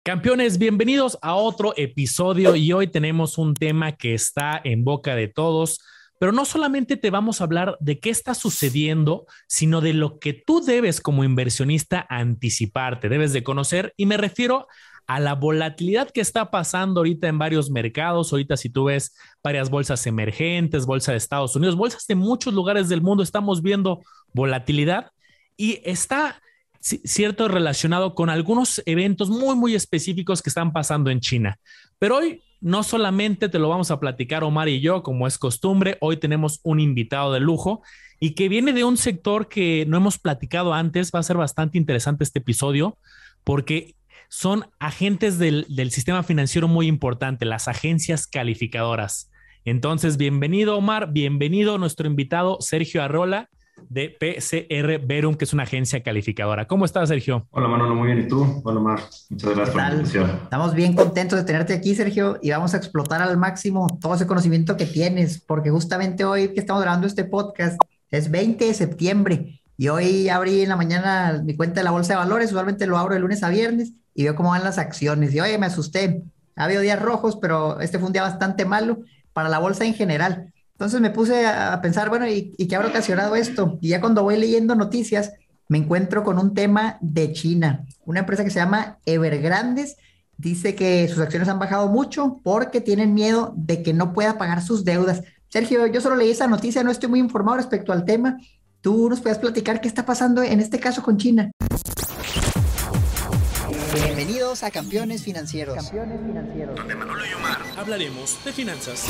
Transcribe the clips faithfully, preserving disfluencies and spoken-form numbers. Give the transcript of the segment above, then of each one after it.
Campeones, bienvenidos a otro episodio y hoy tenemos un tema que está en boca de todos, pero no solamente te vamos a hablar de qué está sucediendo, sino de lo que tú debes como inversionista anticiparte, debes de conocer, y me refiero a la volatilidad que está pasando ahorita en varios mercados. Ahorita si tú ves varias bolsas emergentes, bolsa de Estados Unidos, bolsas de muchos lugares del mundo, estamos viendo volatilidad y está cierto relacionado con algunos eventos muy, muy específicos que están pasando en China. Pero hoy no solamente te lo vamos a platicar Omar y yo, como es costumbre, hoy tenemos un invitado de lujo y que viene de un sector que no hemos platicado antes. Va a ser bastante interesante este episodio porque son agentes del, del sistema financiero muy importante, las agencias calificadoras. Entonces, bienvenido Omar, bienvenido nuestro invitado Sergio Arrola de P C R Verum, que es una agencia calificadora. ¿Cómo estás, Sergio? Hola Manolo, muy bien. ¿Y tú? Hola Mar, muchas ¿Qué gracias por la tal? invitación. Estamos bien contentos de tenerte aquí, Sergio, y vamos a explotar al máximo todo ese conocimiento que tienes, porque justamente hoy que estamos grabando este podcast es veinte de septiembre y hoy abrí en la mañana mi cuenta de la Bolsa de Valores. Usualmente lo abro de lunes a viernes y veo cómo van las acciones y oye, me asusté. Ha habido días rojos, pero este fue un día bastante malo para la bolsa en general. Entonces me puse a a pensar, bueno, ¿y, y qué habrá ocasionado esto? Y ya cuando voy leyendo noticias, me encuentro con un tema de China. Una empresa que se llama Evergrandes dice que sus acciones han bajado mucho porque tienen miedo de que no pueda pagar sus deudas. Sergio, yo solo leí esa noticia, no estoy muy informado respecto al tema. ¿Tú nos puedes platicar qué está pasando en este caso con China? Bienvenidos a Campeones Financieros. Campeones Financieros. Donde Manolo y Omar hablaremos de finanzas.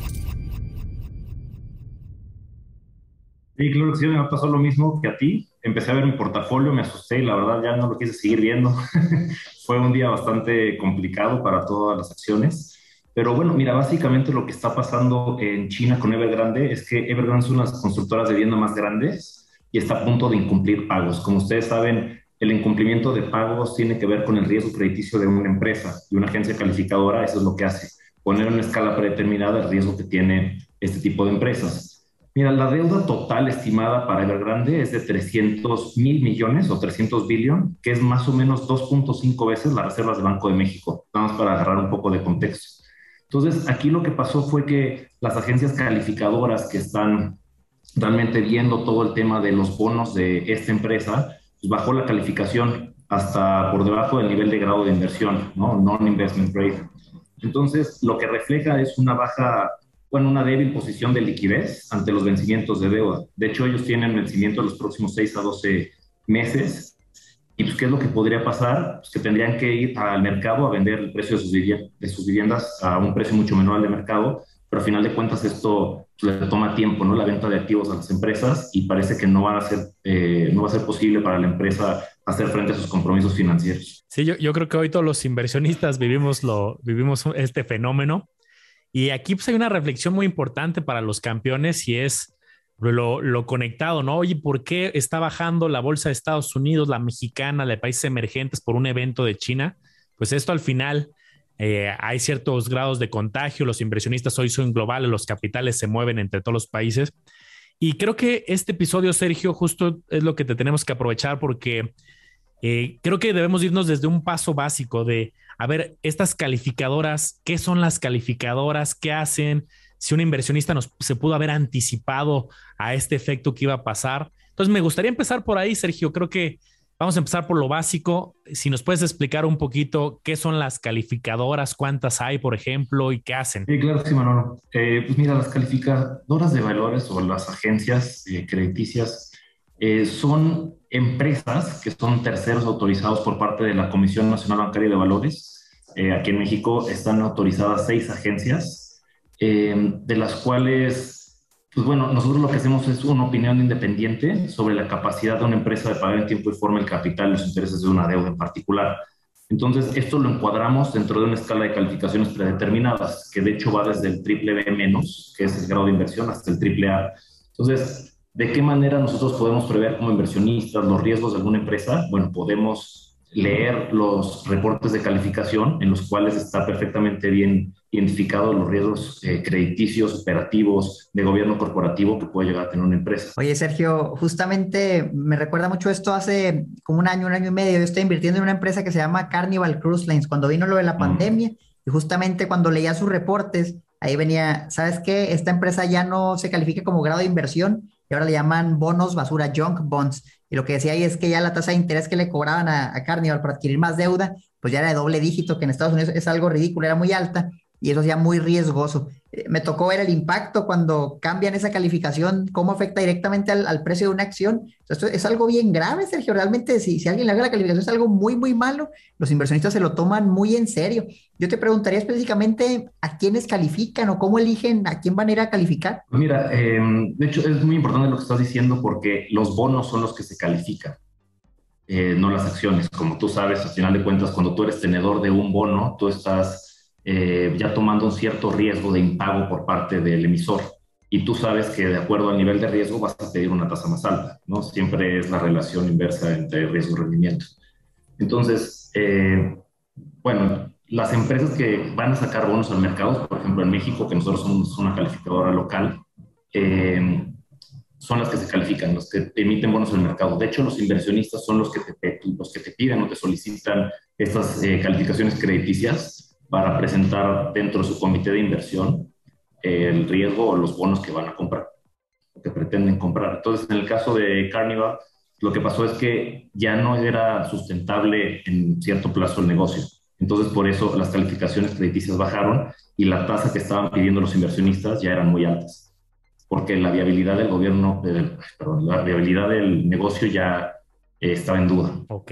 Sí, claro que sí, me pasó lo mismo que a ti. Empecé a ver mi portafolio, me asusté y la verdad ya no lo quise seguir viendo. Fue un día bastante complicado para todas las acciones. Pero bueno, mira, básicamente lo que está pasando en China con Evergrande es que Evergrande es una de las constructoras de vivienda más grandes y está a punto de incumplir pagos. Como ustedes saben, el incumplimiento de pagos tiene que ver con el riesgo crediticio de una empresa y una agencia calificadora. Eso es lo que hace, poner en una escala predeterminada el riesgo que tiene este tipo de empresas. Mira, la deuda total estimada para Evergrande es de trescientos mil millones o trescientos billion, que es más o menos dos punto cinco veces las reservas del Banco de México, nada más para agarrar un poco de contexto. Entonces, aquí lo que pasó fue que las agencias calificadoras que están realmente viendo todo el tema de los bonos de esta empresa, pues bajó la calificación hasta por debajo del nivel de grado de inversión, ¿no? Non-investment grade. Entonces, lo que refleja es una baja, bueno, una débil posición de liquidez ante los vencimientos de deuda. De hecho, ellos tienen vencimiento en los próximos seis a doce meses. ¿Y pues qué es lo que podría pasar? Pues que tendrían que ir al mercado a vender el precio de sus, viviendas, de sus viviendas a un precio mucho menor al de mercado, pero al final de cuentas esto pues, le toma tiempo, ¿no? La venta de activos a las empresas y parece que no va a ser, eh, no va a ser posible para la empresa hacer frente a sus compromisos financieros. Sí, yo, yo creo que hoy todos los inversionistas vivimos, lo, vivimos este fenómeno. Y aquí pues hay una reflexión muy importante para los campeones y es lo, lo conectado, ¿no? Oye, ¿por qué está bajando la bolsa de Estados Unidos, la mexicana, la de países emergentes por un evento de China? Pues esto al final eh, hay ciertos grados de contagio, los inversionistas hoy son globales, los capitales se mueven entre todos los países. Y creo que este episodio, Sergio, justo es lo que te tenemos que aprovechar porque eh, creo que debemos irnos desde un paso básico de, a ver, estas calificadoras, ¿qué son las calificadoras? ¿Qué hacen? Si un inversionista nos, se pudo haber anticipado a este efecto que iba a pasar. Entonces, me gustaría empezar por ahí, Sergio. Creo que vamos a empezar por lo básico. Si nos puedes explicar un poquito qué son las calificadoras, cuántas hay, por ejemplo, y qué hacen. Sí, claro que sí, Manolo. Eh, pues mira, las calificadoras de valores o las agencias eh, crediticias eh, son empresas que son terceros autorizados por parte de la Comisión Nacional Bancaria de Valores. Eh, aquí en México están autorizadas seis agencias, eh, de las cuales, pues bueno, nosotros lo que hacemos es una opinión independiente sobre la capacidad de una empresa de pagar en tiempo y forma el capital y los intereses de una deuda en particular. Entonces, esto lo encuadramos dentro de una escala de calificaciones predeterminadas, que de hecho va desde el triple B menos, que es el grado de inversión, hasta el triple A. Entonces, ¿de qué manera nosotros podemos prever como inversionistas los riesgos de alguna empresa? Bueno, podemos leer los reportes de calificación en los cuales está perfectamente bien identificado los riesgos eh, crediticios, operativos, de gobierno corporativo que puede llegar a tener una empresa. Oye, Sergio, justamente me recuerda mucho esto hace como un año, un año y medio. Yo estoy invirtiendo en una empresa que se llama Carnival Cruise Lines. Cuando vino lo de la pandemia, y justamente cuando leía sus reportes, ahí venía, ¿sabes qué? Esta empresa ya no se califica como grado de inversión y ahora le llaman bonos basura, junk bonds. Y lo que decía ahí es que ya la tasa de interés que le cobraban a, a Carnival para adquirir más deuda, pues ya era de doble dígito, que en Estados Unidos es algo ridículo, era muy alta y eso es ya muy riesgoso. Eh, me tocó ver el impacto cuando cambian esa calificación, cómo afecta directamente al, al precio de una acción. Esto es algo bien grave, Sergio. Realmente, si, si alguien le haga la calificación, es algo muy, muy malo. Los inversionistas se lo toman muy en serio. Yo te preguntaría específicamente a quiénes califican o cómo eligen a quién van a ir a calificar. Mira, eh, de hecho es muy importante lo que estás diciendo porque los bonos son los que se califican, eh, no las acciones. Como tú sabes, al final de cuentas, cuando tú eres tenedor de un bono, tú estás eh, ya tomando un cierto riesgo de impago por parte del emisor. Y tú sabes que de acuerdo al nivel de riesgo vas a pedir una tasa más alta, ¿no? Siempre es la relación inversa entre riesgo y rendimiento. Entonces, eh, bueno, las empresas que van a sacar bonos al mercado, por ejemplo en México, que nosotros somos una calificadora local, eh, son las que se califican, los que emiten bonos al mercado. De hecho, los inversionistas son los que te, los que te piden o te solicitan estas eh, calificaciones crediticias para presentar dentro de su comité de inversión eh, el riesgo o los bonos que van a comprar, o que pretenden comprar. Entonces, en el caso de Carnival, lo que pasó es que ya no era sustentable en cierto plazo el negocio. Entonces, por eso las calificaciones crediticias bajaron y la tasa que estaban pidiendo los inversionistas ya eran muy altas, porque la viabilidad del gobierno, eh, perdón, la viabilidad del negocio ya eh, estaba en duda. Ok.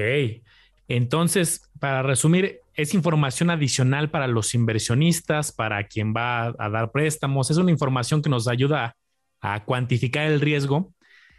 Entonces, para resumir, es información adicional para los inversionistas, para quien va a dar préstamos. Es una información que nos ayuda a, a cuantificar el riesgo.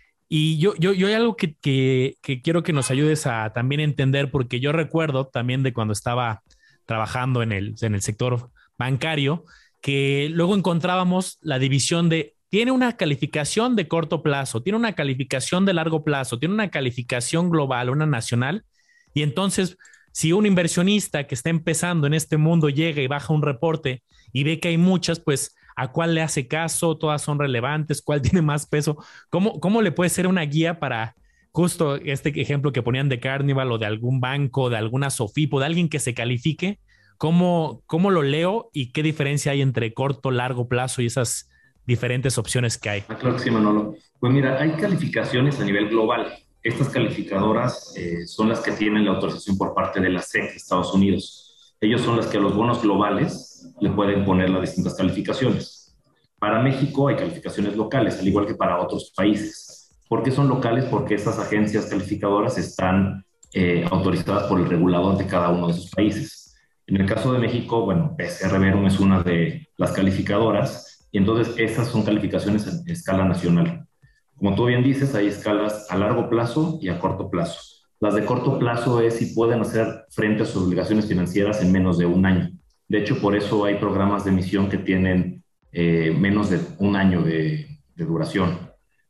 Y yo, yo, yo hay algo que, que, que quiero que nos ayudes a también entender, porque yo recuerdo también de cuando estaba trabajando en el, en el sector bancario, que luego encontrábamos la división de, tiene una calificación de corto plazo, tiene una calificación de largo plazo, tiene una calificación global, una nacional, y entonces si un inversionista que está empezando en este mundo llega y baja un reporte y ve que hay muchas, pues ¿a cuál le hace caso? ¿Todas son relevantes? ¿Cuál tiene más peso? ¿Cómo, cómo le puede ser una guía para justo este ejemplo que ponían de Carnival o de algún banco, de alguna Sofipo, de alguien que se califique? ¿Cómo, cómo lo leo y qué diferencia hay entre corto, largo plazo y esas diferentes opciones que hay? Ah, claro que sí, Manolo. Pues mira, hay calificaciones a nivel global. Estas calificadoras eh, son las que tienen la autorización por parte de la S E C de Estados Unidos. Ellos son las que a los bonos globales le pueden poner las distintas calificaciones. Para México hay calificaciones locales, al igual que para otros países. ¿Por qué son locales? Porque estas agencias calificadoras están eh, autorizadas por el regulador de cada uno de esos países. En el caso de México, bueno, P C R Verum es una de las calificadoras y entonces esas son calificaciones en escala nacional. Como tú bien dices, hay escalas a largo plazo y a corto plazo. Las de corto plazo es si pueden hacer frente a sus obligaciones financieras en menos de un año. De hecho, por eso hay programas de emisión que tienen eh, menos de un año de, de duración.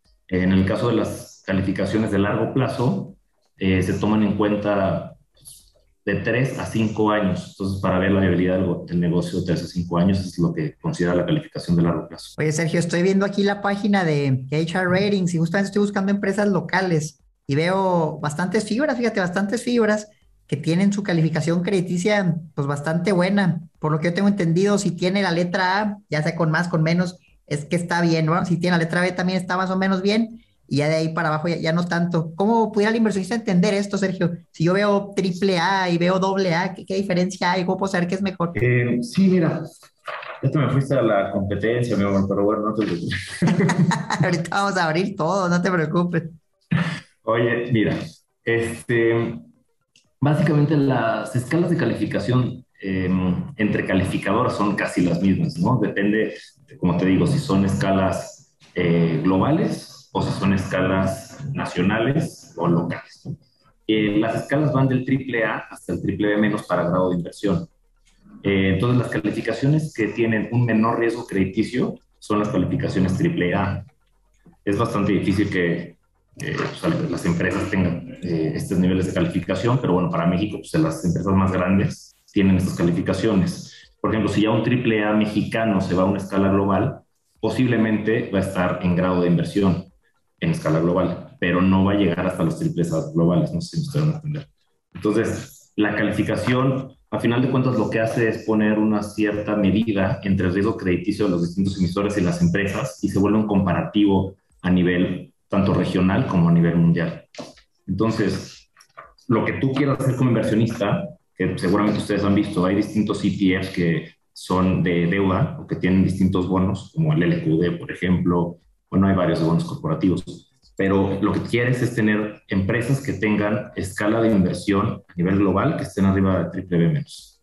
En el caso de las calificaciones de largo plazo, eh, se toman en cuenta de tres a cinco años. Entonces, para ver la viabilidad del, del negocio de tres a cinco años es lo que considera la calificación de largo plazo. Oye, Sergio, estoy viendo aquí la página de H R Ratings y justamente estoy buscando empresas locales y veo bastantes fibras, fíjate, bastantes fibras que tienen su calificación crediticia pues bastante buena. Por lo que yo tengo entendido, si tiene la letra A, ya sea con más, con menos, es que está bien, ¿no? Si tiene la letra B también está más o menos bien. Y ya de ahí para abajo ya, ya no tanto. ¿Cómo pudiera el inversionista entender esto, Sergio? Si yo veo triple A y veo doble A, ¿qué, qué diferencia hay? ¿Cómo puedo saber qué es mejor? Eh, sí, mira, ya te me fuiste a la competencia, mi amor, pero bueno, no te preocupes. Ahorita vamos a abrir todo, no te preocupes. Oye, mira, este, básicamente las escalas de calificación eh, entre calificadoras son casi las mismas, ¿no? Depende, como te digo, si son escalas eh, globales o si son escalas nacionales o locales. Eh, las escalas van del triple A hasta el triple B menos para grado de inversión. Eh, entonces, las calificaciones que tienen un menor riesgo crediticio son las calificaciones triple A. Es bastante difícil que eh, pues, las empresas tengan eh, estos niveles de calificación, pero bueno, para México, pues las empresas más grandes tienen estas calificaciones. Por ejemplo, si ya un triple A mexicano se va a una escala global, posiblemente va a estar en grado de inversión en escala global, pero no va a llegar hasta los triples A globales, no sé si ustedes van a entender. Entonces, la calificación, a final de cuentas, lo que hace es poner una cierta medida entre el riesgo crediticio de los distintos emisores y las empresas y se vuelve un comparativo a nivel tanto regional como a nivel mundial. Entonces, lo que tú quieras hacer como inversionista, que seguramente ustedes han visto, hay distintos E T Fs que son de deuda o que tienen distintos bonos, como el L Q D, por ejemplo. Bueno, hay varios de bonos corporativos, pero lo que quieres es tener empresas que tengan escala de inversión a nivel global que estén arriba de triple B menos.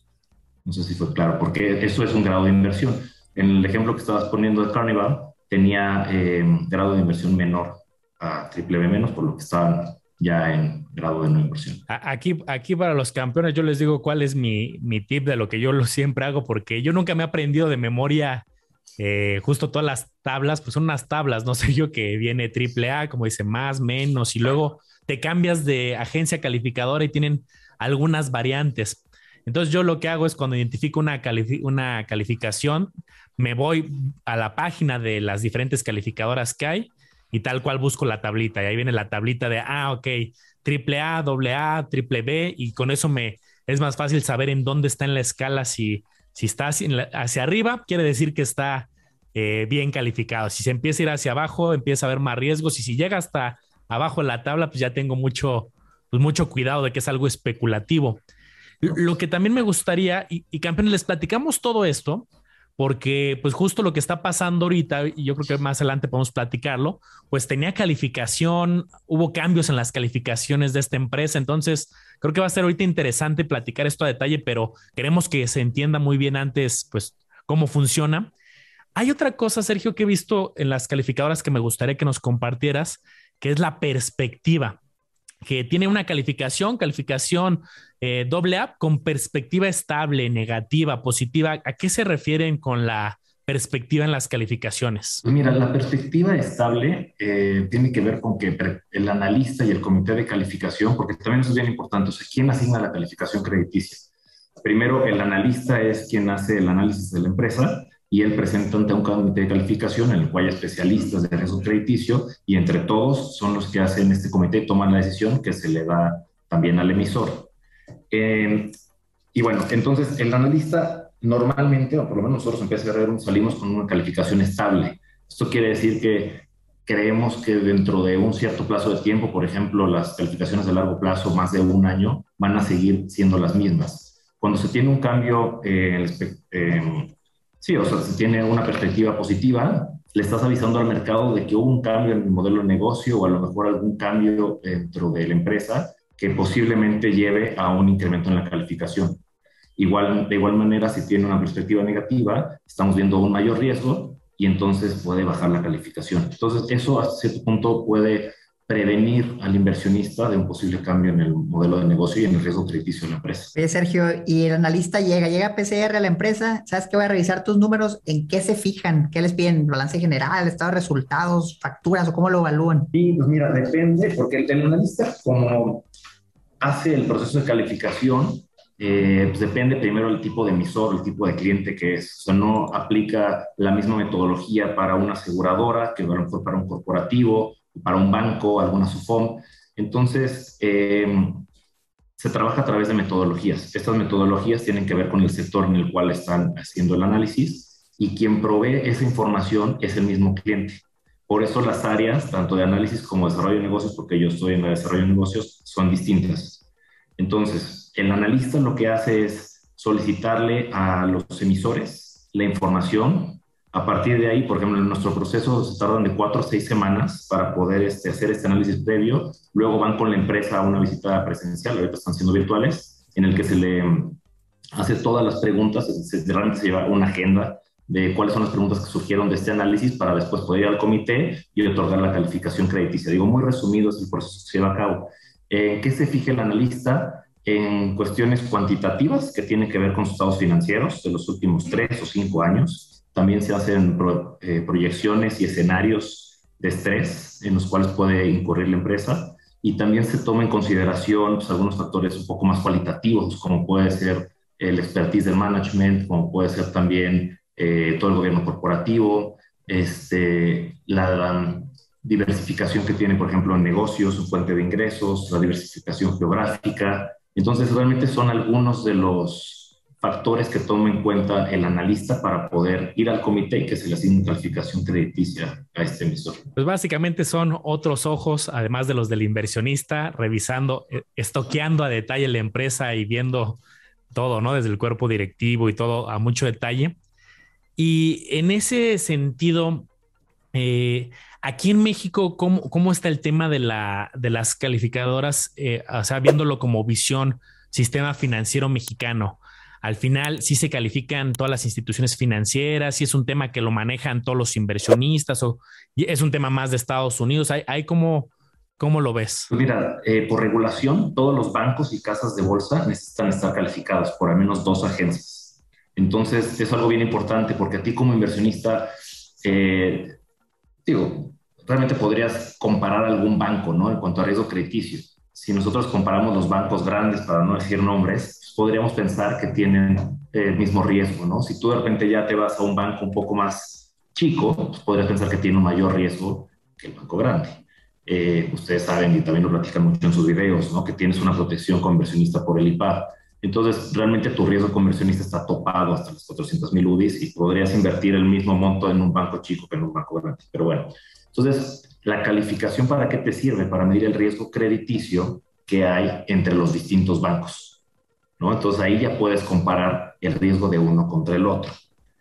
No sé si fue claro, porque eso es un grado de inversión. En el ejemplo que estabas poniendo de Carnival, tenía eh, grado de inversión menor a triple B menos, por lo que estaban ya en grado de no inversión. Aquí, aquí para los campeones yo les digo cuál es mi, mi tip de lo que yo lo siempre hago, porque yo nunca me he aprendido de memoria eh, justo todas las tablas, pues son unas tablas, no sé yo, que viene triple A, como dice, más, menos, y luego te cambias de agencia calificadora y tienen algunas variantes. Entonces yo lo que hago es cuando identifico una, califi una calificación, me voy a la página de las diferentes calificadoras que hay y tal cual busco la tablita. Y ahí viene la tablita de, ah, ok, triple A, doble A, triple B, y con eso me es más fácil saber en dónde está en la escala. Si, si está hacia, hacia arriba, quiere decir que está eh, bien calificado. Si se empieza a ir hacia abajo, empieza a haber más riesgos. Y si llega hasta abajo en la tabla, pues ya tengo mucho, pues mucho cuidado de que es algo especulativo. Lo que también me gustaría, y, y campeones, les platicamos todo esto, porque pues justo lo que está pasando ahorita, y yo creo que más adelante podemos platicarlo, pues tenía calificación, hubo cambios en las calificaciones de esta empresa, entonces creo que va a ser ahorita interesante platicar esto a detalle, pero queremos que se entienda muy bien antes, pues, cómo funciona. Hay otra cosa, Sergio, que he visto en las calificadoras que me gustaría que nos compartieras, que es la perspectiva, que tiene una calificación, calificación eh, doble A con perspectiva estable, negativa, positiva. ¿A qué se refieren con la perspectiva en las calificaciones? Pues mira, la perspectiva estable eh, tiene que ver con que el analista y el comité de calificación, porque también eso es bien importante, o sea, ¿quién asigna la calificación crediticia? Primero, el analista es quien hace el análisis de la empresa y él presenta ante un comité de calificación en el cual hay especialistas de riesgo crediticio y entre todos son los que hacen este comité y toman la decisión que se le da también al emisor. Eh, y bueno, entonces el analista normalmente, o por lo menos nosotros en P S R salimos con una calificación estable. Esto quiere decir que creemos que dentro de un cierto plazo de tiempo, por ejemplo, las calificaciones de largo plazo, más de un año, van a seguir siendo las mismas. Cuando se tiene un cambio eh, eh, sí, o sea, si tiene una perspectiva positiva, le estás avisando al mercado de que hubo un cambio en el modelo de negocio o a lo mejor algún cambio dentro de la empresa que posiblemente lleve a un incremento en la calificación. Igual, de igual manera, si tiene una perspectiva negativa, estamos viendo un mayor riesgo y entonces puede bajar la calificación. Entonces, eso hasta cierto punto puede prevenir al inversionista de un posible cambio en el modelo de negocio y en el riesgo crediticio de la empresa. Oye, Sergio, y el analista llega, llega a P C R a la empresa, ¿sabes qué? Voy a revisar tus números, ¿en qué se fijan? ¿Qué les piden? ¿Balance general, estado de resultados, facturas o cómo lo evalúan? Sí, pues mira, depende, porque el, el analista como hace el proceso de calificación, eh, pues depende primero del tipo de emisor, el tipo de cliente que es. O sea, no aplica la misma metodología para una aseguradora que a lo mejor para un corporativo, para un banco, alguna SUFOM. Entonces, eh, se trabaja a través de metodologías. Estas metodologías tienen que ver con el sector en el cual están haciendo el análisis y quien provee esa información es el mismo cliente. Por eso las áreas, tanto de análisis como de desarrollo de negocios, porque yo estoy en el desarrollo de negocios, son distintas. Entonces, el analista lo que hace es solicitarle a los emisores la información. A partir de ahí, por ejemplo, en nuestro proceso se tardan de cuatro a seis semanas para poder este, hacer este análisis previo. Luego van con la empresa a una visita presencial, ahorita están siendo virtuales, en el que se le hace todas las preguntas, se, realmente se lleva una agenda de cuáles son las preguntas que surgieron de este análisis para después poder ir al comité y otorgar la calificación crediticia. Digo, muy resumido es el proceso que se lleva a cabo. ¿En qué se fija el analista? En cuestiones cuantitativas que tienen que ver con sus estados financieros de los últimos tres o cinco años. También se hacen pro, eh, proyecciones y escenarios de estrés en los cuales puede incurrir la empresa y también se toma en consideración pues, algunos factores un poco más cualitativos, como puede ser el expertise del management, como puede ser también eh, todo el gobierno corporativo, este, la, la diversificación que tiene, por ejemplo, en negocios, su fuente de ingresos, la diversificación geográfica. Entonces, realmente son algunos de los factores que toma en cuenta el analista para poder ir al comité y que se le asigne calificación crediticia a este emisor. Pues básicamente son otros ojos, además de los del inversionista, revisando, estoqueando a detalle la empresa y viendo todo, ¿no? Desde el cuerpo directivo y todo a mucho detalle. Y en ese sentido, eh, aquí en México, ¿cómo, cómo está el tema de, la, de las calificadoras? Eh, o sea, viéndolo como visión, sistema financiero mexicano. Al final, sí se califican todas las instituciones financieras, sí es un tema que lo manejan todos los inversionistas o es un tema más de Estados Unidos. ¿Hay, hay cómo, cómo lo ves? Pues mira, eh, por regulación, todos los bancos y casas de bolsa necesitan estar calificados por al menos dos agencias. Entonces, es algo bien importante porque a ti como inversionista, eh, digo, realmente podrías comparar algún banco, ¿no? En cuanto a riesgo crediticio. Si nosotros comparamos los bancos grandes, para no decir nombres, podríamos pensar que tienen el mismo riesgo, ¿no? Si tú de repente ya te vas a un banco un poco más chico, pues podrías pensar que tiene un mayor riesgo que el banco grande. Eh, ustedes saben y también lo platican mucho en sus videos, ¿no? Que tienes una protección como inversionista por el I P A. Entonces, realmente tu riesgo como inversionista está topado hasta los cuatrocientos mil U D Is y podrías invertir el mismo monto en un banco chico que en un banco grande. Pero bueno, entonces, ¿la calificación para qué te sirve? Para medir el riesgo crediticio que hay entre los distintos bancos, ¿no? Entonces, ahí ya puedes comparar el riesgo de uno contra el otro.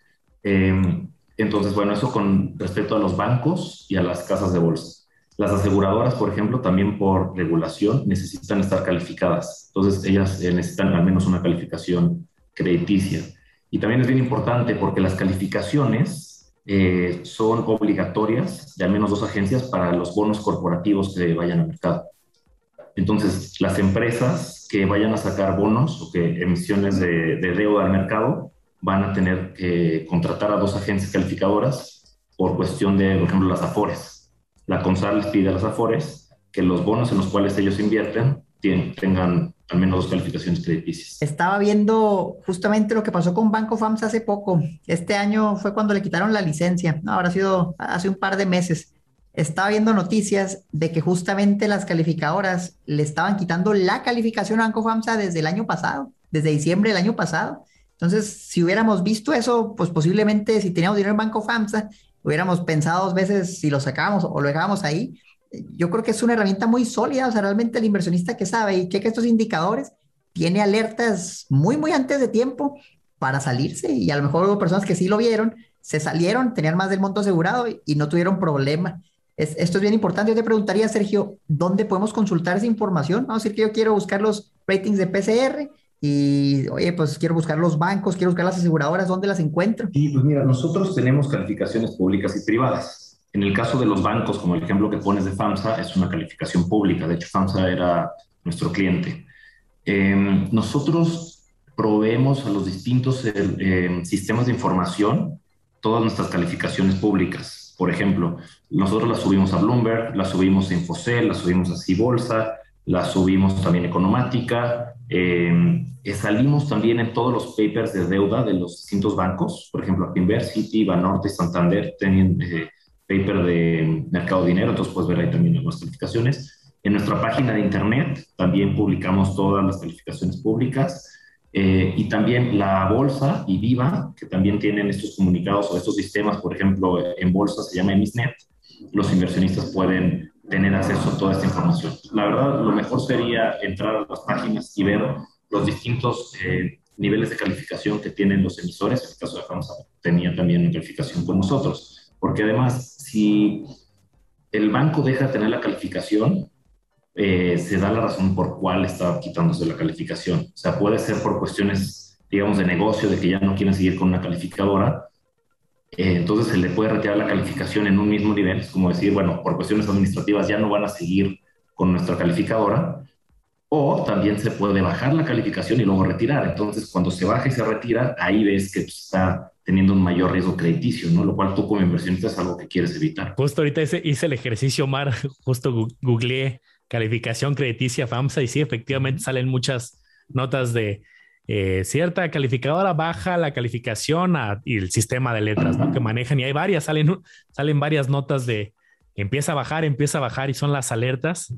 Eh, entonces, bueno, eso con respecto a los bancos y a las casas de bolsa. Las aseguradoras, por ejemplo, también por regulación necesitan estar calificadas. Entonces, ellas eh, necesitan al menos una calificación crediticia. Y también es bien importante porque las calificaciones eh, son obligatorias de al menos dos agencias para los bonos corporativos que vayan al mercado. Entonces, las empresas que vayan a sacar bonos o que emisiones de, de deuda al mercado van a tener que contratar a dos agencias calificadoras por cuestión de, por ejemplo, las Afores. La CONSAR les pide a las Afores que los bonos en los cuales ellos invierten tienen, tengan al menos dos calificaciones crediticias. Estaba viendo justamente lo que pasó con Banco FAMSA hace poco. Este año fue cuando le quitaron la licencia. No, habrá sido hace un par de meses. Estaba viendo noticias de que justamente las calificadoras le estaban quitando la calificación a Banco FAMSA desde el año pasado, desde diciembre del año pasado. Entonces, si hubiéramos visto eso, pues posiblemente si teníamos dinero en Banco FAMSA, hubiéramos pensado dos veces si lo sacábamos o lo dejábamos ahí. Yo creo que es una herramienta muy sólida. O sea, realmente el inversionista que sabe y checa estos indicadores tiene alertas muy, muy antes de tiempo para salirse. Y a lo mejor hubo personas que sí lo vieron, se salieron, tenían más del monto asegurado y, y no tuvieron problema. Es, esto es bien importante. Yo te preguntaría, Sergio, ¿dónde podemos consultar esa información? Vamos a decir que yo quiero buscar los ratings de P C R y, oye, pues quiero buscar los bancos, quiero buscar las aseguradoras, ¿dónde las encuentro? Sí, pues mira, nosotros tenemos calificaciones públicas y privadas. En el caso de los bancos, como el ejemplo que pones de FAMSA, es una calificación pública. De hecho, FAMSA era nuestro cliente. Eh, nosotros proveemos a los distintos eh, eh, sistemas de información todas nuestras calificaciones públicas. Por ejemplo, nosotros las subimos a Bloomberg, las subimos a Infocel, las subimos a Cibolsa, las subimos también a Economática. Eh, salimos también en todos los papers de deuda de los distintos bancos. Por ejemplo, Actinver, Citi, Banorte y Santander tienen eh, paper de mercado de dinero, entonces puedes ver ahí también algunas calificaciones. En nuestra página de internet también publicamos todas las calificaciones públicas. Eh, y también la bolsa y Viva, que también tienen estos comunicados o estos sistemas. Por ejemplo, en bolsa se llama Emisnet. Los inversionistas pueden tener acceso a toda esta información. La verdad, lo mejor sería entrar a las páginas y ver los distintos eh, niveles de calificación que tienen los emisores. En el caso de FAMSA tenía también una calificación con nosotros, porque además, si el banco deja de tener la calificación, Eh, se da la razón por cuál está quitándose la calificación. O sea, puede ser por cuestiones, digamos, de negocio, de que ya no quieren seguir con una calificadora. Eh, entonces se le puede retirar la calificación en un mismo nivel. Es como decir, bueno, por cuestiones administrativas ya no van a seguir con nuestra calificadora. O también se puede bajar la calificación y luego retirar. Entonces, cuando se baja y se retira, ahí ves que está teniendo un mayor riesgo crediticio, ¿no? Lo cual tú como inversionista es algo que quieres evitar. Justo ahorita hice, hice el ejercicio, Omar, justo googleé calificación crediticia FAMSA y sí, efectivamente salen muchas notas de eh, cierta calificadora baja la calificación a, y el sistema de letras, ¿no? Que manejan y hay varias, salen, salen varias notas de empieza a bajar, empieza a bajar y son las alertas.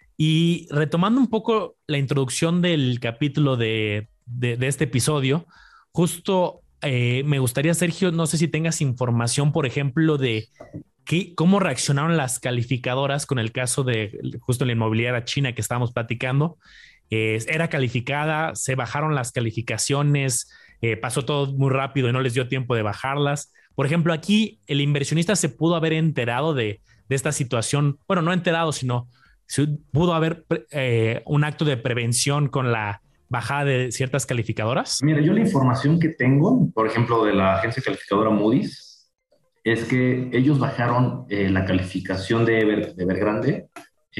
Y retomando un poco la introducción del capítulo de, de, de este episodio, justo eh, me gustaría, Sergio, no sé si tengas información, por ejemplo, de qué, cómo reaccionaron las calificadoras con el caso de justo la inmobiliaria china que estábamos platicando. Eh, era calificada, se bajaron las calificaciones, eh, pasó todo muy rápido y no les dio tiempo de bajarlas. Por ejemplo, aquí el inversionista se pudo haber enterado de, de esta situación, bueno, no enterado, sino se pudo haber eh, un acto de prevención con la bajada de ciertas calificadoras. Mira, yo la información que tengo, por ejemplo, de la agencia calificadora Moody's, es que ellos bajaron eh, la calificación de, Ever, de Evergrande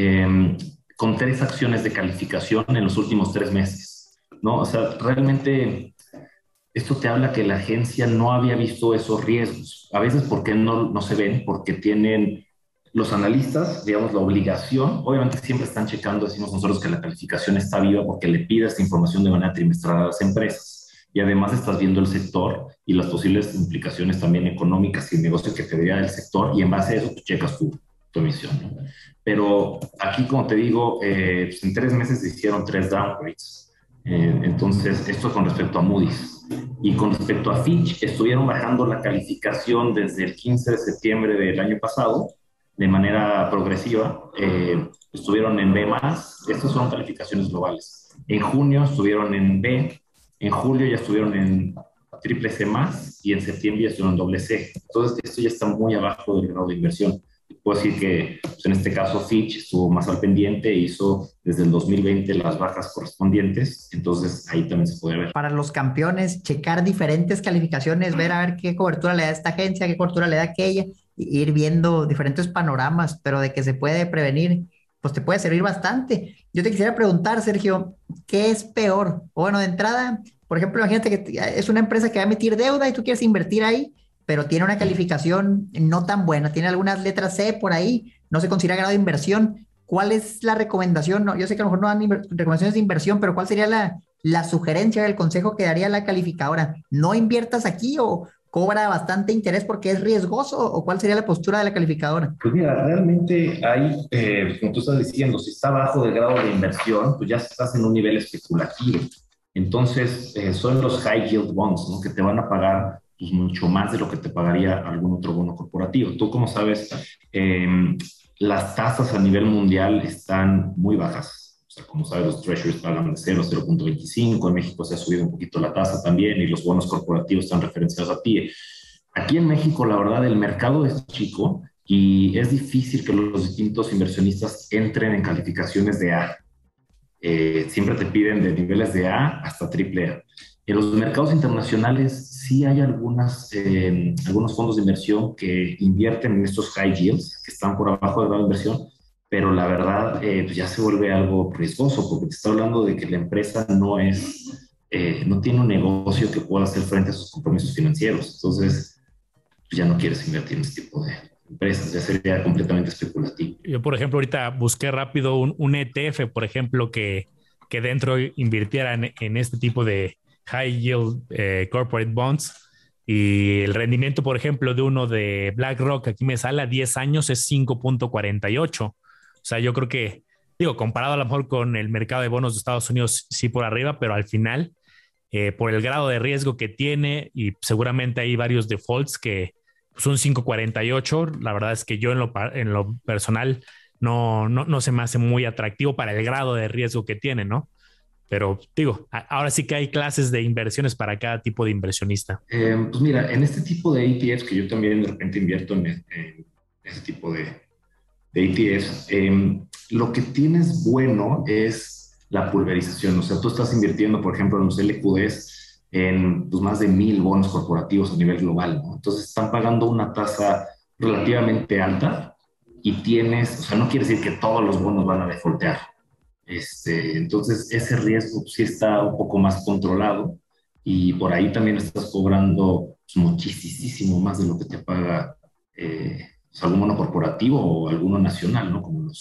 eh, con tres acciones de calificación en los últimos tres meses, ¿no? O sea, realmente esto te habla que la agencia no había visto esos riesgos. A veces, ¿por qué no, no se ven? Porque tienen los analistas, digamos, la obligación, obviamente siempre están checando, decimos nosotros que la calificación está viva porque le pide esta información de manera trimestral a las empresas. Y además estás viendo el sector y las posibles implicaciones también económicas y el negocio que te daría el sector, y en base a eso tú checas tu, tu emisión, ¿no? Pero aquí, como te digo, eh, pues en tres meses se hicieron tres downgrades. Eh, entonces, esto con respecto a Moody's. Y con respecto a Fitch, estuvieron bajando la calificación desde el quince de septiembre del año pasado, de manera progresiva. Eh, estuvieron en B más, estas son calificaciones globales. En junio estuvieron en B, en julio ya estuvieron en triple C más y en septiembre ya estuvieron en doble C. Entonces, esto ya está muy abajo del grado de inversión. Puedo decir que pues en este caso Fitch estuvo más al pendiente e hizo desde el dos mil veinte las bajas correspondientes, entonces ahí también se puede ver. Para los campeones, checar diferentes calificaciones, ver a ver qué cobertura le da esta agencia, qué cobertura le da aquella, y ir viendo diferentes panoramas, pero de que se puede prevenir, pues te puede servir bastante. Yo te quisiera preguntar, Sergio, ¿qué es peor? O bueno, de entrada, por ejemplo, imagínate que es una empresa que va a emitir deuda y tú quieres invertir ahí, pero tiene una calificación no tan buena, tiene algunas letras C por ahí, no se considera grado de inversión. ¿Cuál es la recomendación? No, yo sé que a lo mejor no dan recomendaciones de inversión, pero ¿cuál sería la, la sugerencia, el consejo que daría la calificadora? ¿No inviertas aquí o cobra bastante interés porque es riesgoso? ¿O cuál sería la postura de la calificadora? Pues mira, realmente hay, eh, como tú estás diciendo, si está bajo del grado de inversión, pues ya estás en un nivel especulativo. Entonces, eh, son los high yield bonds, ¿no? Que te van a pagar pues mucho más de lo que te pagaría algún otro bono corporativo. Tú, como sabes, eh, las tasas a nivel mundial están muy bajas. O sea, como sabes, los treasuries pagan de cero, cero punto veinticinco. En México se ha subido un poquito la tasa también y los bonos corporativos están referenciados a T I E. Aquí en México, la verdad, el mercado es chico y es difícil que los distintos inversionistas entren en calificaciones de A. Eh, siempre te piden de niveles de A hasta triple A. En los mercados internacionales sí hay algunas, eh, algunos fondos de inversión que invierten en estos high yields, que están por abajo del grado de inversión, pero la verdad eh, pues ya se vuelve algo riesgoso, porque te está hablando de que la empresa no es, eh, no tiene un negocio que pueda hacer frente a sus compromisos financieros. Entonces, pues ya no quieres invertir en este tipo de empresas, ya sería completamente especulativo. Yo, por ejemplo, ahorita busqué rápido un, un E T F, por ejemplo, que, que dentro invirtiera en, en este tipo de high yield eh, corporate bonds, y el rendimiento, por ejemplo, de uno de BlackRock, aquí me sale a diez años, es cinco punto cuarenta y ocho. O sea, yo creo que, digo, comparado a lo mejor con el mercado de bonos de Estados Unidos, sí por arriba, pero al final, eh, por el grado de riesgo que tiene, y seguramente hay varios defaults que son cinco punto cuarenta y ocho, la verdad es que yo en lo, en lo personal no, no, no se me hace muy atractivo para el grado de riesgo que tiene, ¿no? Pero digo, ahora sí que hay clases de inversiones para cada tipo de inversionista. Eh, pues mira, en este tipo de E T Fs, que yo también de repente invierto en, en ese tipo de, de E T Fs, eh, lo que tienes bueno es la pulverización. O sea, tú estás invirtiendo, por ejemplo, en los L Q Ds en pues, más de mil bonos corporativos a nivel global, ¿no? Entonces están pagando una tasa relativamente alta y tienes, o sea, no quiere decir que todos los bonos van a defaultear. Este, entonces, ese riesgo sí está un poco más controlado y por ahí también estás cobrando pues, muchísimo más de lo que te paga eh, pues, algún bono corporativo o alguno nacional, ¿no? Como los,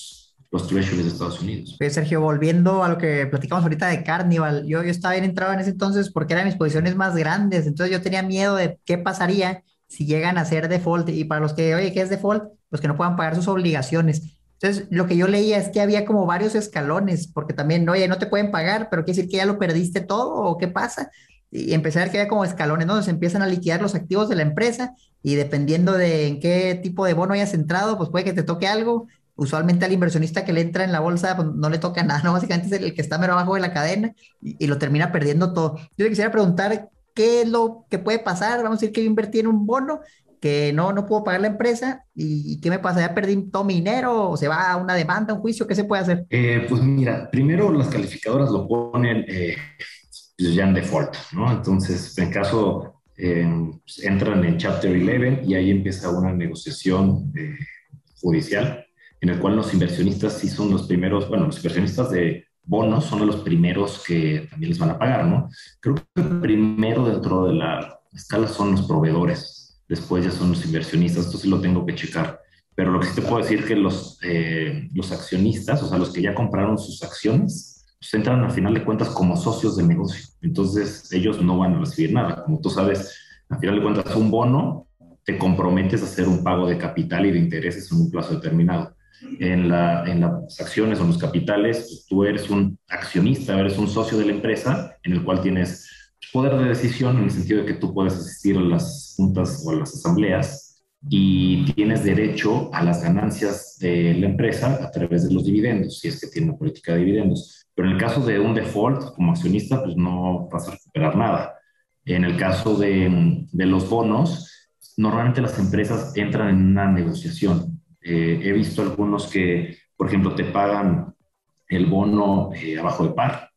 los treasuries de Estados Unidos. Oye, Sergio, volviendo a lo que platicamos ahorita de Carnival, yo, yo estaba bien entrado en ese entonces porque eran mis posiciones más grandes, entonces yo tenía miedo de qué pasaría si llegan a ser default, y para los que, oye, ¿qué es default? Pues que no puedan pagar sus obligaciones. Entonces, lo que yo leía es que había como varios escalones, porque también, oye, no te pueden pagar, pero quiere decir que ya lo perdiste todo, ¿o qué pasa? Y empecé a ver que había como escalones, ¿no? Donde se empiezan a liquidar los activos de la empresa y dependiendo de en qué tipo de bono hayas entrado, pues puede que te toque algo. Usualmente al inversionista que le entra en la bolsa, pues no le toca nada, ¿no? Básicamente es el, el que está mero abajo de la cadena y, y lo termina perdiendo todo. Yo le quisiera preguntar qué es lo que puede pasar. Vamos a decir que yo invertí en un bono que no, no pudo pagar la empresa y, y qué me pasa, ya perdí todo mi dinero o se va a una demanda, un juicio, ¿qué se puede hacer? Eh, pues mira, primero las calificadoras lo ponen eh, pues ya en default, ¿no? Entonces, en caso, eh, pues entran en Chapter once y ahí empieza una negociación eh, judicial en el cual los inversionistas sí son los primeros, bueno, los inversionistas de bonos son de los primeros que también les van a pagar, ¿no? Creo que primero dentro de la escala son los proveedores, después ya son los inversionistas, esto sí lo tengo que checar, pero lo que sí te puedo decir es que los, eh, los accionistas, o sea, los que ya compraron sus acciones, pues entran al final de cuentas como socios del negocio, entonces ellos no van a recibir nada, como tú sabes, al final de cuentas un bono te comprometes a hacer un pago de capital y de intereses en un plazo determinado. En, la, en las acciones o en los capitales, pues tú eres un accionista, eres un socio de la empresa en el cual tienes poder de decisión en el sentido de que tú puedes asistir a las juntas o a las asambleas y tienes derecho a las ganancias de la empresa a través de los dividendos, si es que tiene una política de dividendos. Pero en el caso de un default, como accionista, pues no vas a recuperar nada. En el caso de, de los bonos, normalmente las empresas entran en una negociación. Eh, he visto algunos que, por ejemplo, te pagan el bono eh, abajo de par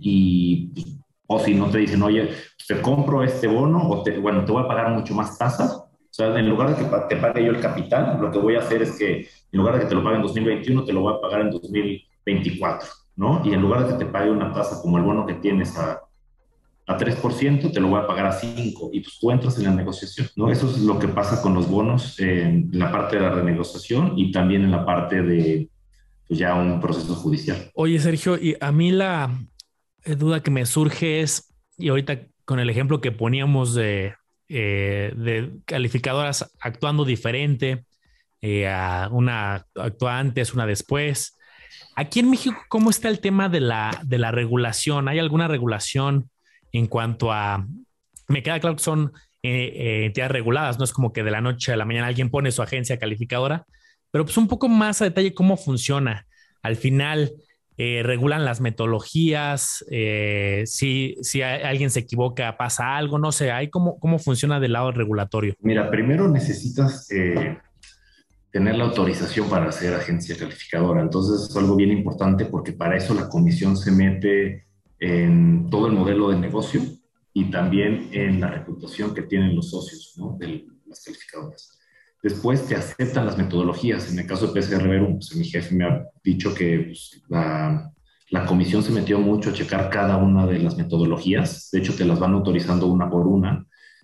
y, o si no te dicen, oye, te compro este bono o te, bueno, te voy a pagar mucho más tasa. O sea, en lugar de que te pague yo el capital, lo que voy a hacer es que en lugar de que te lo pague en dos mil veintiuno, te lo voy a pagar en dos mil veinticuatro, ¿no? Y en lugar de que te pague una tasa como el bono que tienes a a tres por ciento, te lo voy a pagar a cinco por ciento y pues tú entras en la negociación, ¿no? Eso es lo que pasa con los bonos eh, en la parte de la renegociación y también en la parte de pues ya un proceso judicial. Oye, Sergio, y a mí la duda que me surge es, y ahorita con el ejemplo que poníamos de, eh, de calificadoras actuando diferente, eh, a una actúa antes, una después. Aquí en México, ¿cómo está el tema de la, de la regulación? ¿Hay alguna regulación en cuanto a, me queda claro que son eh, eh, entidades reguladas, no es como que de la noche a la mañana alguien pone su agencia calificadora, pero pues un poco más a detalle cómo funciona? Al final, eh, regulan las metodologías, eh, si, si alguien se equivoca, pasa algo, no sé, ¿hay cómo, cómo funciona del lado regulatorio? Mira, primero necesitas eh, tener la autorización para ser agencia calificadora, entonces es algo bien importante porque para eso la comisión se mete en todo el modelo de negocio y también en la reputación que tienen los socios, ¿no? De las calificadoras. Después te aceptan las metodologías. En el caso de P C R Verum, pues mi jefe me ha dicho que pues, la, la comisión se metió mucho a checar cada una de las metodologías. De hecho, te las van autorizando una por una.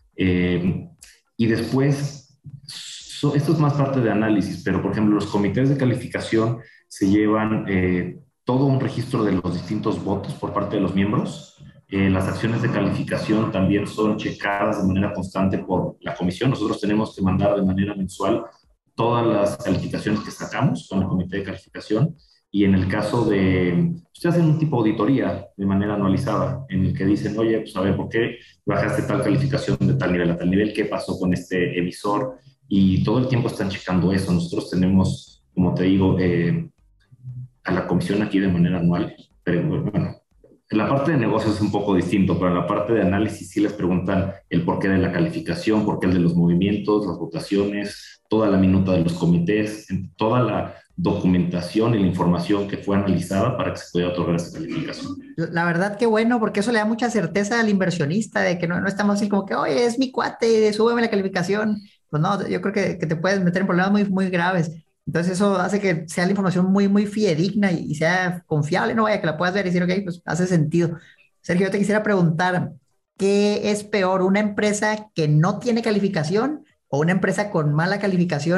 Eh, y después, so, esto es más parte de análisis, pero por ejemplo, los comités de calificación se llevan eh, todo un registro de los distintos votos por parte de los miembros. Eh, las acciones de calificación también son checadas de manera constante por la comisión. Nosotros tenemos que mandar de manera mensual todas las calificaciones que sacamos con el comité de calificación y en el caso de, ustedes hacen un tipo de auditoría de manera anualizada en el que dicen, oye, pues a ver, ¿por qué bajaste tal calificación de tal nivel a tal nivel? ¿Qué pasó con este emisor? Y todo el tiempo están checando eso. Nosotros tenemos, como te digo, eh, a la comisión aquí de manera anual, pero bueno, en la parte de negocios es un poco distinto, pero en la parte de análisis sí les preguntan el porqué de la calificación, porqué el de los movimientos, las votaciones, toda la minuta de los comités, toda la documentación y la información que fue analizada para que se pudiera otorgar esa calificación. La verdad que bueno, porque eso le da mucha certeza al inversionista de que no, no estamos así como que, oye, es mi cuate, súbeme la calificación. Pues no, yo creo que, que te puedes meter en problemas muy, muy graves. Entonces eso hace que sea la información muy, muy fidedigna y, y sea confiable, no vaya que la puedas ver y decir, ok, pues hace sentido. Sergio, yo te quisiera preguntar, ¿qué es peor, una empresa que no tiene calificación o una empresa con mala calificación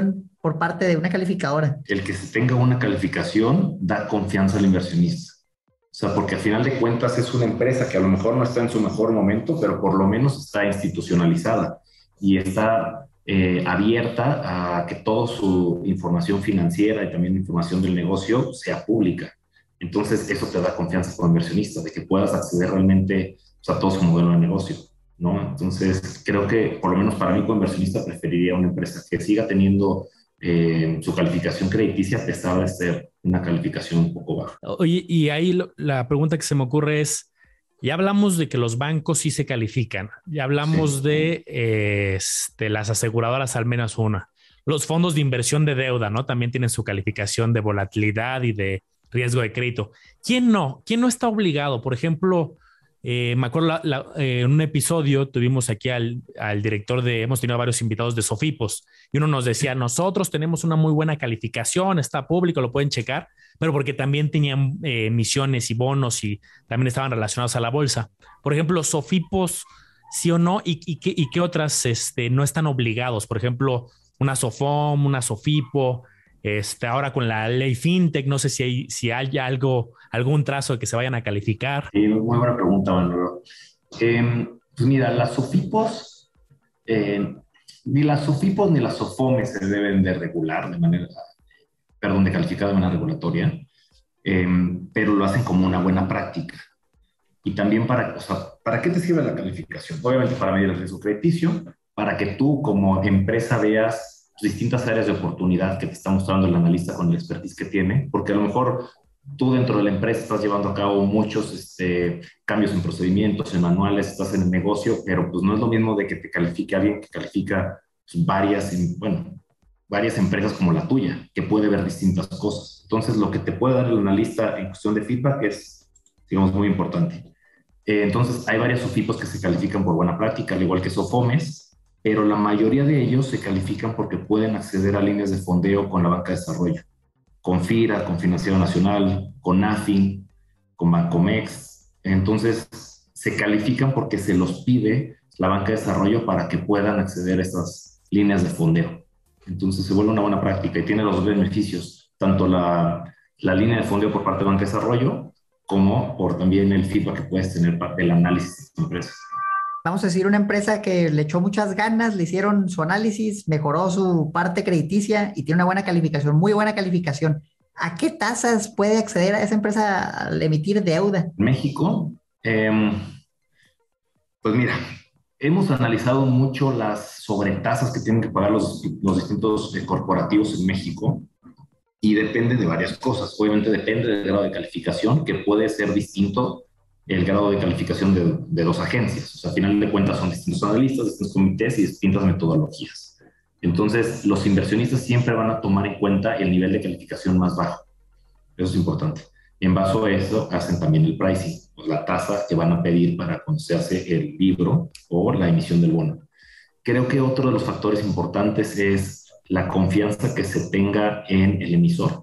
por parte de una calificadora? El que se tenga una calificación da confianza al inversionista. O sea, porque al final de cuentas es una empresa que a lo mejor no está en su mejor momento, pero por lo menos está institucionalizada y está eh, abierta a que toda su información financiera y también información del negocio sea pública. Entonces, eso te da confianza como inversionista, de que puedas acceder realmente, o sea, a todo su modelo de negocio, ¿no? Entonces, creo que, por lo menos para mí como inversionista, preferiría una empresa que siga teniendo eh, su calificación crediticia, a pesar de ser una calificación un poco baja. Oye, y ahí lo, la pregunta que se me ocurre es, ya hablamos de que los bancos sí se califican, ya hablamos sí. de eh, este, las aseguradoras, al menos una. Los fondos de inversión de deuda, ¿no? También tienen su calificación de volatilidad y de riesgo de crédito. ¿Quién no? ¿Quién no está obligado? Por ejemplo, eh, me acuerdo la, la, eh, en un episodio tuvimos aquí al, al director de, hemos tenido varios invitados de Sofipos, y uno nos decía, nosotros tenemos una muy buena calificación, está público, lo pueden checar, pero porque también tenían eh, emisiones y bonos y también estaban relacionados a la bolsa. Por ejemplo, Sofipos, sí o no, y, y, qué, y qué otras este, no están obligados. Por ejemplo, una Sofom, una Sofipo, este, ahora con la ley FinTech, no sé si hay, si hay algo, algún trazo de que se vayan a calificar. Sí, muy buena pregunta, Manolo. Eh, pues mira, las Sofipos, eh, ni las Sofipos ni las Sofomes se deben de regular de manera, perdón, de calificar de manera regulatoria, eh, pero lo hacen como una buena práctica. Y también para, o sea, ¿para qué te sirve la calificación? Obviamente para medir el riesgo crediticio, para que tú como empresa veas distintas áreas de oportunidad que te está mostrando el analista con el expertise que tiene, porque a lo mejor tú dentro de la empresa estás llevando a cabo muchos este, cambios en procedimientos, en manuales, estás en el negocio, pero pues no es lo mismo de que te califique alguien que califica pues, varias, bueno, varias empresas como la tuya, que puede ver distintas cosas. Entonces, lo que te puede dar el analista en cuestión de feedback es, digamos, muy importante. Eh, entonces, hay varios Sofipos que se califican por buena práctica, al igual que Sofomes, pero la mayoría de ellos se califican porque pueden acceder a líneas de fondeo con la banca de desarrollo, con FIRA, con Financiero Nacional, con AFIN, con Bancomex. Entonces, se califican porque se los pide la banca de desarrollo para que puedan acceder a estas líneas de fondeo. Entonces, se vuelve una buena práctica y tiene los dos beneficios, tanto la, la línea de fondeo por parte de banca de desarrollo, como por también el feedback que puedes tener del análisis de tu empresa. Vamos a decir, una empresa que le echó muchas ganas, le hicieron su análisis, mejoró su parte crediticia y tiene una buena calificación, muy buena calificación. ¿A qué tasas puede acceder a esa empresa al emitir deuda? México, eh, pues mira, hemos analizado mucho las sobretasas que tienen que pagar los, los distintos eh, corporativos en México y depende de varias cosas. Obviamente depende del grado de calificación, que puede ser distinto el grado de calificación de, de dos agencias. O sea, a final de cuentas son distintos analistas, distintos comités y distintas metodologías. Entonces, los inversionistas siempre van a tomar en cuenta el nivel de calificación más bajo. Eso es importante. Y en base a eso, hacen también el pricing, pues la tasa que van a pedir para cuando se hace el libro o la emisión del bono. Creo que otro de los factores importantes es la confianza que se tenga en el emisor.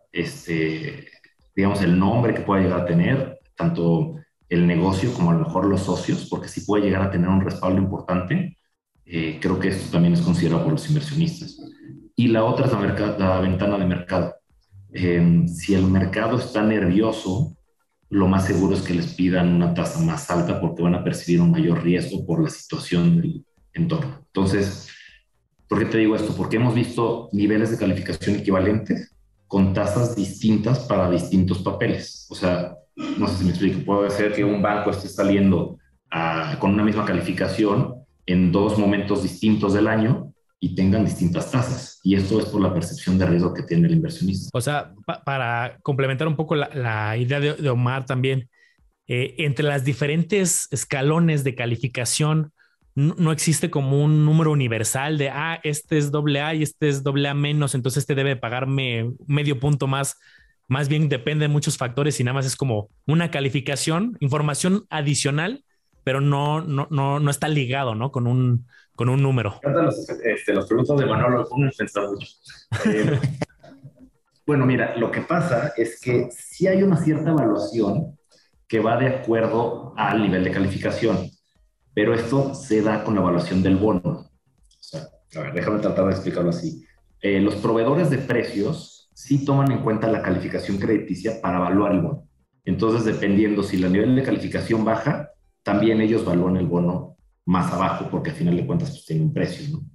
Este, digamos, el nombre que pueda llegar a tener, tanto el negocio como a lo mejor los socios, porque sí puede llegar a tener un respaldo importante. Eh, creo que esto también es considerado por los inversionistas. Y la otra es la, mercado, la ventana de mercado. Eh, si el mercado está nervioso, lo más seguro es que les pidan una tasa más alta porque van a percibir un mayor riesgo por la situación del entorno. Entonces, ¿por qué te digo esto? Porque hemos visto niveles de calificación equivalentes con tasas distintas para distintos papeles. O sea, no sé si me explico, puede ser que un banco esté saliendo a, con una misma calificación en dos momentos distintos del año y tengan distintas tasas. Y esto es por la percepción de riesgo que tiene el inversionista. O sea, pa para complementar un poco la, la idea de, de Omar también, eh, entre las diferentes escalones de calificación, no, no existe como un número universal de, ah, este es doble A y este es doble A menos, entonces este debe pagarme medio punto más. Más bien depende de muchos factores y nada más es como una calificación, información adicional, pero no, no, no, no está ligado, ¿no? Con un, con un número. Los, este, los productos de Manolo lo ponen a pensar mucho. Eh, bueno, mira, lo que pasa es que sí hay una cierta evaluación que va de acuerdo al nivel de calificación, pero esto se da con la evaluación del bono. O sea, a ver, déjame tratar de explicarlo así. eh, los proveedores de precios sí toman en cuenta la calificación crediticia para evaluar el bono. Entonces, dependiendo si el nivel de calificación baja, también ellos evalúan el bono más abajo, porque al final de cuentas pues, tiene un precio, ¿no?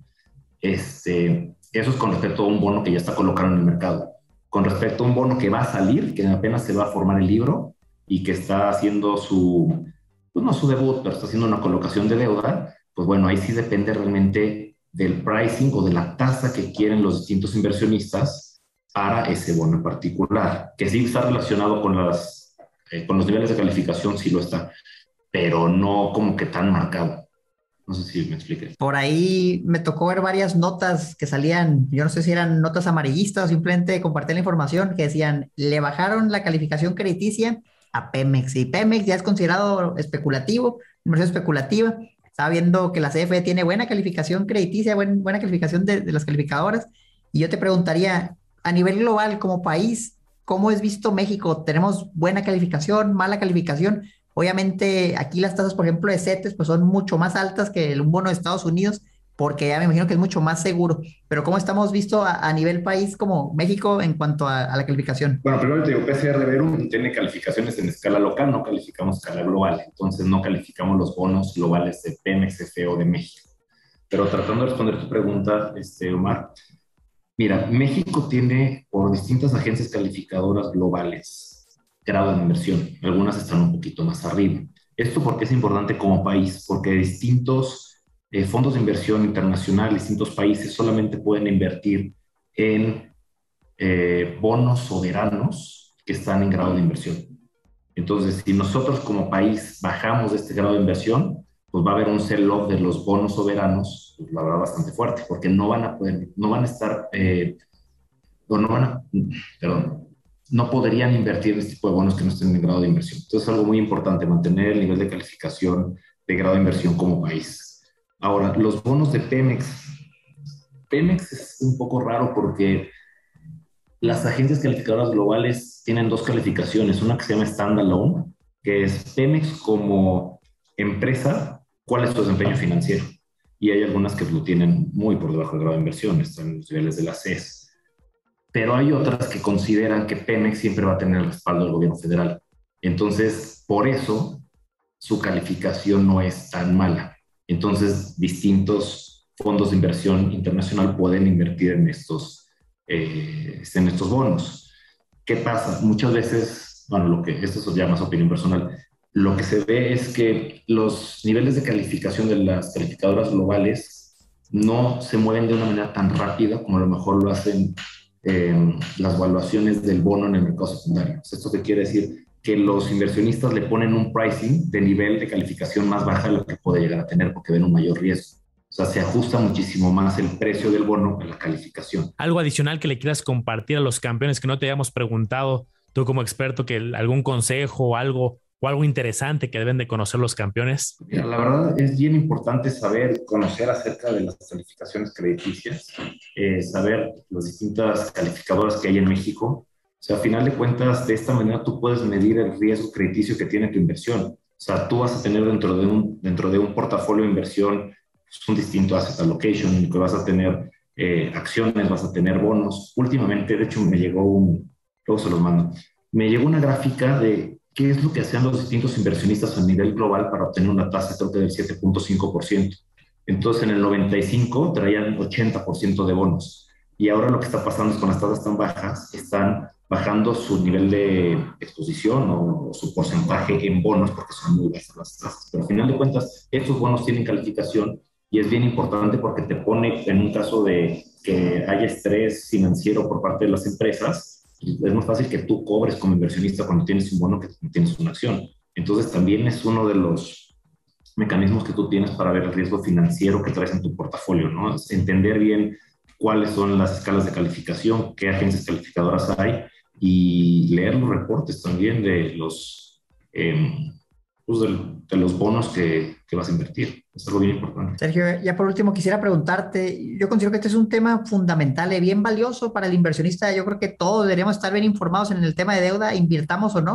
Este, eso es con respecto a un bono que ya está colocado en el mercado. Con respecto a un bono que va a salir, que apenas se va a formar el libro y que está haciendo su, pues no su debut, pero está haciendo una colocación de deuda, pues bueno, ahí sí depende realmente del pricing o de la tasa que quieren los distintos inversionistas para ese bono en particular, que sí está relacionado con, las, eh, con los niveles de calificación, sí lo está, pero no como que tan marcado. No sé si me expliqué. Por ahí me tocó ver varias notas que salían, yo no sé si eran notas amarillistas o simplemente compartir la información que decían, le bajaron la calificación crediticia a Pemex y Pemex ya es considerado especulativo, inversión especulativa. Estaba viendo que la C F E tiene buena calificación crediticia, buen, buena calificación de, de las calificadoras. Y yo te preguntaría, a nivel global, como país, ¿cómo es visto México? ¿Tenemos buena calificación, mala calificación? Obviamente aquí las tasas, por ejemplo, de CETES pues son mucho más altas que el, un bono de Estados Unidos, porque ya me imagino que es mucho más seguro. Pero ¿cómo estamos visto a, a nivel país como México en cuanto a, a la calificación? Bueno, primero te digo, P C R Verum tiene calificaciones en escala local, no calificamos escala global, entonces no calificamos los bonos globales de Pemex, F E o de México. Pero tratando de responder tu pregunta, este, Omar, mira, México tiene por distintas agencias calificadoras globales grado de inversión, algunas están un poquito más arriba. Esto porque es importante como país, porque distintos eh, fondos de inversión internacional, distintos países solamente pueden invertir en eh, bonos soberanos que están en grado de inversión. Entonces, si nosotros como país bajamos de este grado de inversión, pues va a haber un sell-off de los bonos soberanos, pues, la verdad, bastante fuerte, porque no van a poder, no van a estar, eh, o no van a, perdón, no podrían invertir en este tipo de bonos que no estén en grado de inversión. Entonces es algo muy importante, mantener el nivel de calificación de grado de inversión como país. Ahora, los bonos de Pemex. Pemex es un poco raro porque las agencias calificadoras globales tienen dos calificaciones, una que se llama Standalone, que es Pemex como empresa, cuál es su desempeño financiero. Y hay algunas que lo tienen muy por debajo del grado de inversión, están en los niveles de la C E S. Pero hay otras que consideran que Pemex siempre va a tener el respaldo del gobierno federal. Entonces, por eso, su calificación no es tan mala. Entonces, distintos fondos de inversión internacional pueden invertir en estos, eh, en estos bonos. ¿Qué pasa? Muchas veces, bueno, lo que, esto es ya más opinión personal, lo que se ve es que los niveles de calificación de las calificadoras globales no se mueven de una manera tan rápida como a lo mejor lo hacen Eh, las valuaciones del bono en el mercado secundario. ¿Esto qué quiere decir? Que los inversionistas le ponen un pricing de nivel de calificación más baja de lo que puede llegar a tener porque ven un mayor riesgo. O sea, se ajusta muchísimo más el precio del bono a la calificación. Algo adicional que le quieras compartir a los campeones que no te hayamos preguntado, tú como experto, que algún consejo o algo, o algo interesante que deben de conocer los campeones. Mira, la verdad es bien importante saber, conocer acerca de las calificaciones crediticias, eh, saber las distintas calificadoras que hay en México. O sea, a final de cuentas, de esta manera tú puedes medir el riesgo crediticio que tiene tu inversión. O sea, tú vas a tener dentro de un, dentro de un portafolio de inversión pues, un distinto asset allocation, que vas a tener eh, acciones, vas a tener bonos. Últimamente, de hecho, me llegó un, luego se los mando, me llegó una gráfica de qué es lo que hacían los distintos inversionistas a nivel global para obtener una tasa, creo que del siete punto cinco por ciento. Entonces, en el noventa y cinco traían ochenta por ciento de bonos. Y ahora lo que está pasando es con las tasas tan bajas, están bajando su nivel de exposición o su porcentaje en bonos porque son muy bajas las tasas. Pero al final de cuentas, estos bonos tienen calificación y es bien importante porque te pone en un caso de que haya estrés financiero por parte de las empresas, es más fácil que tú cobres como inversionista cuando tienes un bono que tienes una acción. Entonces también es uno de los mecanismos que tú tienes para ver el riesgo financiero que traes en tu portafolio, ¿no? Es entender bien cuáles son las escalas de calificación, qué agencias calificadoras hay y leer los reportes también de los, eh, pues de, de los bonos que, que vas a invertir. Es algo bien importante. Sergio, ya por último quisiera preguntarte, yo considero que este es un tema fundamental y bien valioso para el inversionista. Yo creo que todos deberíamos estar bien informados en el tema de deuda, invirtamos o no,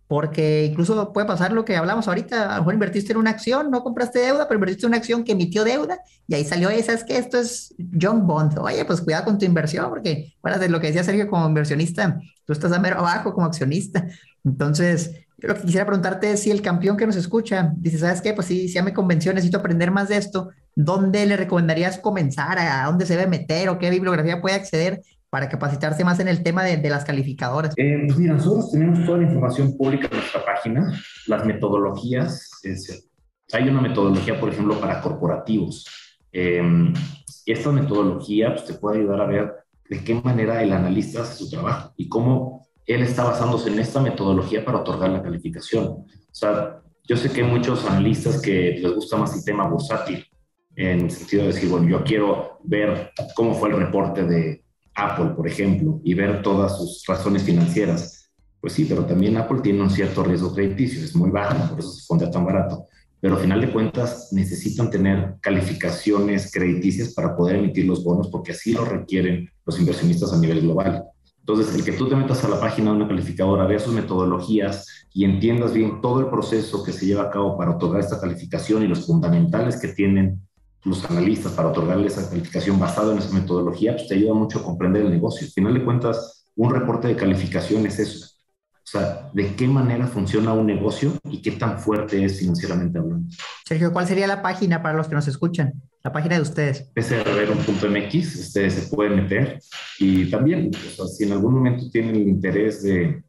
porque incluso puede pasar lo que hablamos ahorita, a lo mejor invertiste en una acción, no compraste deuda, pero invertiste en una acción que emitió deuda y ahí salió, oye, ¿sabes qué? Esto es junk bond. Oye, pues cuidado con tu inversión porque, bueno, de lo que decía Sergio como inversionista, tú estás a mero abajo como accionista. Entonces, yo lo que quisiera preguntarte es si el campeón que nos escucha dice, ¿sabes qué? Pues sí, sí ya me convenció, necesito aprender más de esto. ¿Dónde le recomendarías comenzar? ¿A dónde se debe meter o qué bibliografía puede acceder para capacitarse más en el tema de, de las calificadoras? Eh, pues mira, nosotros tenemos toda la información pública en nuestra página, las metodologías. Es, hay una metodología, por ejemplo, para corporativos. Eh, esta metodología pues, te puede ayudar a ver de qué manera el analista hace su trabajo y cómo él está basándose en esta metodología para otorgar la calificación. O sea, yo sé que hay muchos analistas que les gusta más el tema bursátil, en el sentido de decir, bueno, yo quiero ver cómo fue el reporte de Apple, por ejemplo, y ver todas sus razones financieras. Pues sí, pero también Apple tiene un cierto riesgo crediticio, es muy bajo, por eso se fonda tan barato. Pero al final de cuentas necesitan tener calificaciones crediticias para poder emitir los bonos, porque así lo requieren los inversionistas a nivel global. Entonces, el que tú te metas a la página de una calificadora, veas sus metodologías y entiendas bien todo el proceso que se lleva a cabo para otorgar esta calificación y los fundamentales que tienen los analistas para otorgarle esa calificación basada en esa metodología, pues te ayuda mucho a comprender el negocio. Al final de cuentas, un reporte de calificación es eso. O sea, de qué manera funciona un negocio y qué tan fuerte es financieramente hablando. Sergio, ¿cuál sería la página para los que nos escuchan? La página de ustedes. p c r verum punto m x, ustedes se pueden meter. Y también, o sea, si en algún momento tienen el interés de,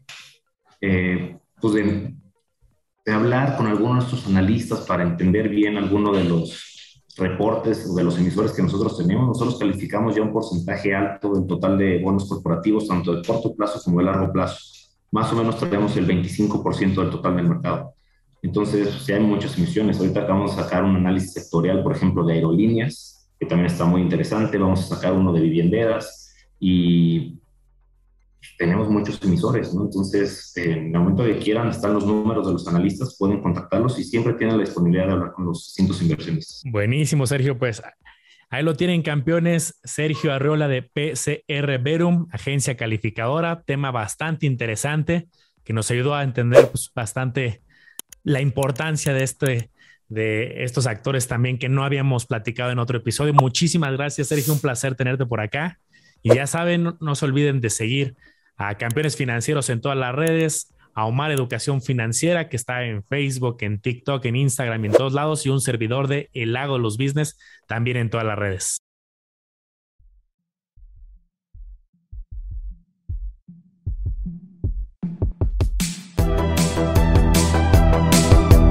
eh, pues de, de hablar con algunos de nuestros analistas para entender bien alguno de los reportes o de los emisores que nosotros tenemos, nosotros calificamos ya un porcentaje alto del total de bonos corporativos, tanto de corto plazo como de largo plazo. Más o menos tenemos el veinticinco por ciento del total del mercado. Entonces, sí hay muchas emisiones. Ahorita acabamos de sacar un análisis sectorial, por ejemplo, de aerolíneas, que también está muy interesante. Vamos a sacar uno de vivienderas y tenemos muchos emisores, ¿no? Entonces, eh, en el momento que quieran, están los números de los analistas, pueden contactarlos y siempre tienen la disponibilidad de hablar con los distintos inversionistas. Buenísimo, Sergio. Pues ahí lo tienen, campeones. Sergio Arreola de P C R Verum, agencia calificadora. Tema bastante interesante que nos ayudó a entender pues, bastante la importancia de, este, de estos actores también que no habíamos platicado en otro episodio. Muchísimas gracias, Sergio. Un placer tenerte por acá. Y ya saben, no, no se olviden de seguir a Campeones Financieros en todas las redes, a Omar Educación Financiera, que está en Facebook, en TikTok, en Instagram y en todos lados, y un servidor de El Lago de los Business también en todas las redes.